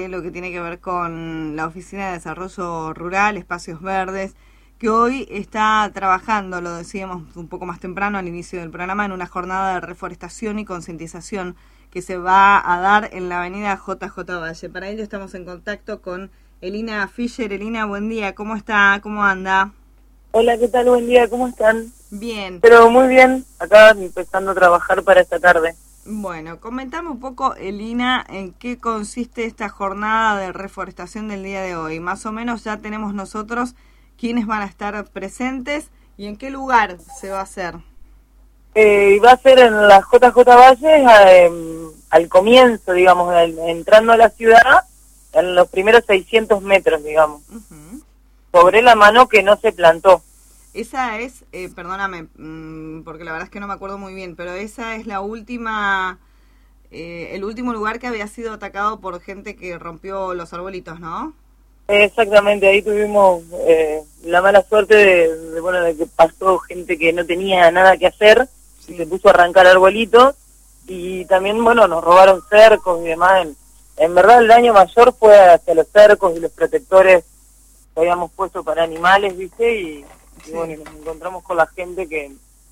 de lo que tiene que ver con la Oficina de Desarrollo Rural, Espacios Verdes, que hoy está trabajando, lo decíamos un poco más temprano al inicio del programa, en una jornada de reforestación y concientización que se va a dar en la avenida JJ Valle. Para ello estamos en contacto con Elina Fischer. Elina, buen día, ¿cómo está? ¿Cómo anda? Hola, ¿qué tal? Buen día, ¿cómo están? Bien. Pero muy bien, acá empezando a trabajar para esta tarde. Bueno, comentame un poco, Elina, en qué consiste esta jornada de reforestación del día de hoy. Más o menos ya tenemos nosotros quiénes van a estar presentes y en qué lugar se va a hacer. Va a ser en la JJ Valle, al comienzo, digamos, entrando a la ciudad, en los primeros 600 metros, digamos, sobre la mano que no se plantó. Esa es, perdóname, porque la verdad es que no me acuerdo muy bien, pero esa es la última, el último lugar que había sido atacado por gente que rompió los arbolitos, ¿no? Exactamente, ahí tuvimos la mala suerte de que pasó gente que no tenía nada que hacer, sí, y se puso a arrancar arbolitos, y también, bueno, nos robaron cercos y demás. En verdad el daño mayor fue hacia los cercos y los protectores que habíamos puesto para animales, ¿viste? Y bueno, y nos encontramos con la gente que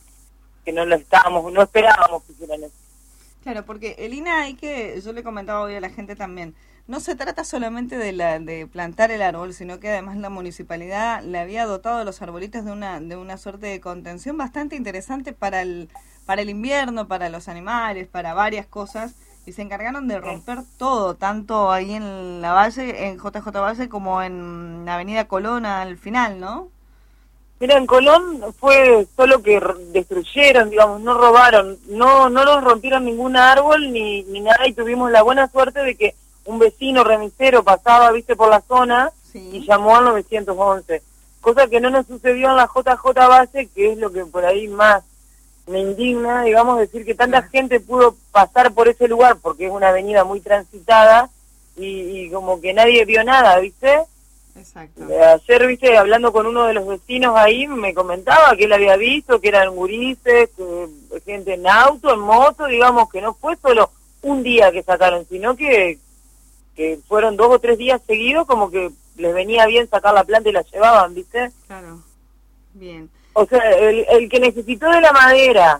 no esperábamos que hicieran eso. Claro, porque Elina, yo le comentaba hoy a la gente también, no se trata solamente de plantar el árbol, sino que además la municipalidad le había dotado a los arbolitos de una suerte de contención bastante interesante para el invierno, para los animales, para varias cosas, y se encargaron de romper todo, tanto ahí en la Valle, en JJ Valle, como en Avenida Colón al final, ¿no? Mira, en Colón fue solo que destruyeron, digamos, no robaron, no nos rompieron ningún árbol ni nada, y tuvimos la buena suerte de que un vecino remisero pasaba, viste, por la zona, sí, y llamó al 911, cosa que no nos sucedió en la JJ Valle, que es lo que por ahí más me indigna, digamos, decir que tanta gente pudo pasar por ese lugar, porque es una avenida muy transitada, y como que nadie vio nada, viste. Exacto. Ayer, viste, hablando con uno de los vecinos ahí, me comentaba que él había visto que eran gurises, gente en auto, en moto, digamos, que no fue solo un día que sacaron, sino que fueron 2 o 3 días seguidos, como que les venía bien sacar la planta y la llevaban, viste. Claro, bien. O sea, el que necesitó de la madera,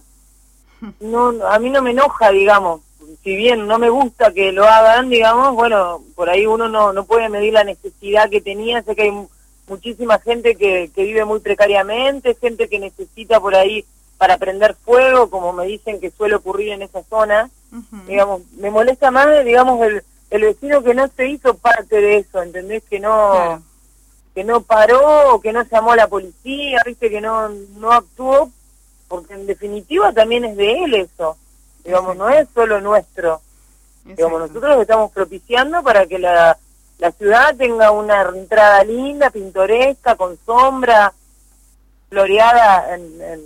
a mí no me enoja, digamos. Si bien no me gusta que lo hagan, digamos, bueno, por ahí uno no puede medir la necesidad que tenía. Sé que hay muchísima gente que vive muy precariamente, gente que necesita por ahí para prender fuego, como me dicen que suele ocurrir en esa zona. Digamos, me molesta más, digamos, el vecino que no se hizo parte de eso, ¿entendés? Que no paró, que no llamó a la policía, viste, que no actuó, porque en definitiva también es de él eso. Digamos, no es solo nuestro. Digamos, nosotros estamos propiciando para que la ciudad tenga una entrada linda, pintoresca, con sombra, floreada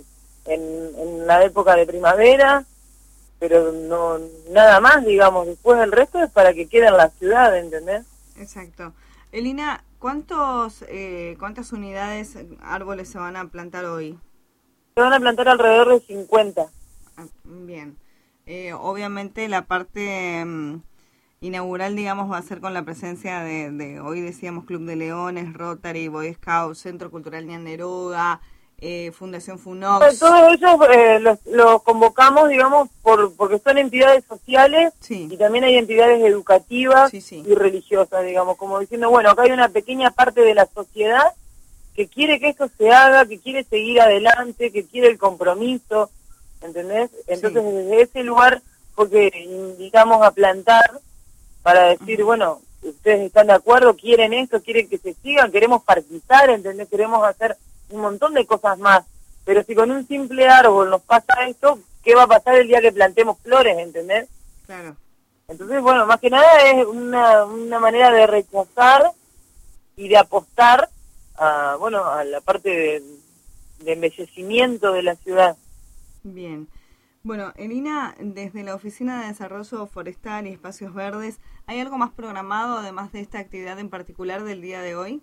en la época de primavera, pero no nada más, digamos. Después el resto es para que quede en la ciudad, ¿entendés? Exacto. Elina, ¿cuántas unidades, árboles se van a plantar hoy? Se van a plantar alrededor de 50. Bien. Obviamente la parte inaugural, digamos, va a ser con la presencia de hoy decíamos Club de Leones, Rotary, Boy Scout, Centro Cultural Ñanderoga, Fundación Funox. Todos ellos los convocamos, digamos, porque son entidades sociales, sí, y también hay entidades educativas, sí, sí, y religiosas, digamos, como diciendo, bueno, acá hay una pequeña parte de la sociedad que quiere que esto se haga, que quiere seguir adelante, que quiere el compromiso, ¿entendés? Entonces, sí, desde ese lugar fue que invitamos a plantar para decir, bueno, ustedes están de acuerdo, quieren esto, quieren que se sigan, queremos participar, ¿entendés? Queremos hacer un montón de cosas más, pero si con un simple árbol nos pasa esto, ¿qué va a pasar el día que plantemos flores, ¿entendés? Claro. Entonces, bueno, más que nada es una manera de rechazar y de apostar a la parte de embellecimiento de la ciudad. Bien. Bueno, Elina, desde la Oficina de Desarrollo Forestal y Espacios Verdes, ¿hay algo más programado además de esta actividad en particular del día de hoy?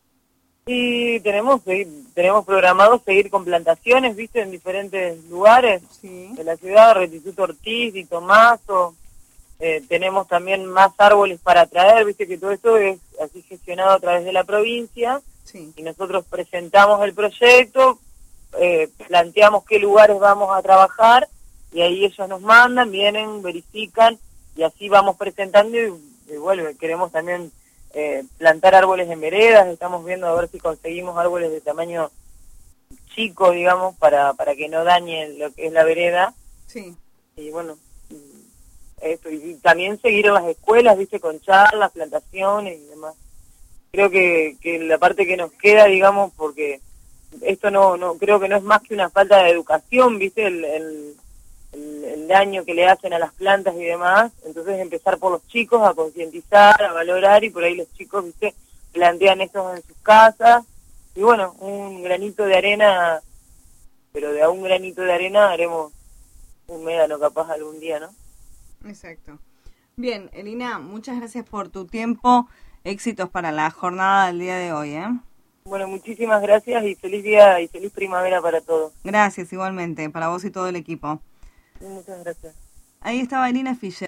Sí, tenemos programado seguir con plantaciones, viste, en diferentes lugares, sí, de la ciudad, Retituto Ortiz y Tomaso, tenemos también más árboles para traer, viste que todo esto es así gestionado a través de la provincia, Sí. y nosotros presentamos el proyecto, planteamos qué lugares vamos a trabajar, y ahí ellos nos mandan, vienen, verifican, y así vamos presentando, y bueno, queremos también plantar árboles en veredas, estamos viendo a ver si conseguimos árboles de tamaño chico, digamos, para que no dañen lo que es la vereda. Sí. Y bueno, esto, y también seguir en las escuelas, viste, con charlas, plantaciones y demás. Creo que la parte que nos queda, digamos, porque esto no creo que no es más que una falta de educación, viste, el daño que le hacen a las plantas y demás. Entonces empezar por los chicos a concientizar, a valorar, y por ahí los chicos, viste, plantean esto en sus casas. Y bueno, un granito de arena, pero de a un granito de arena haremos un médano capaz algún día, ¿no? Exacto. Bien, Elina, muchas gracias por tu tiempo. Éxitos para la jornada del día de hoy, ¿eh? Bueno, muchísimas gracias y feliz día y feliz primavera para todos. Gracias, igualmente, para vos y todo el equipo. Muchas gracias. Ahí estaba Elina Fischer.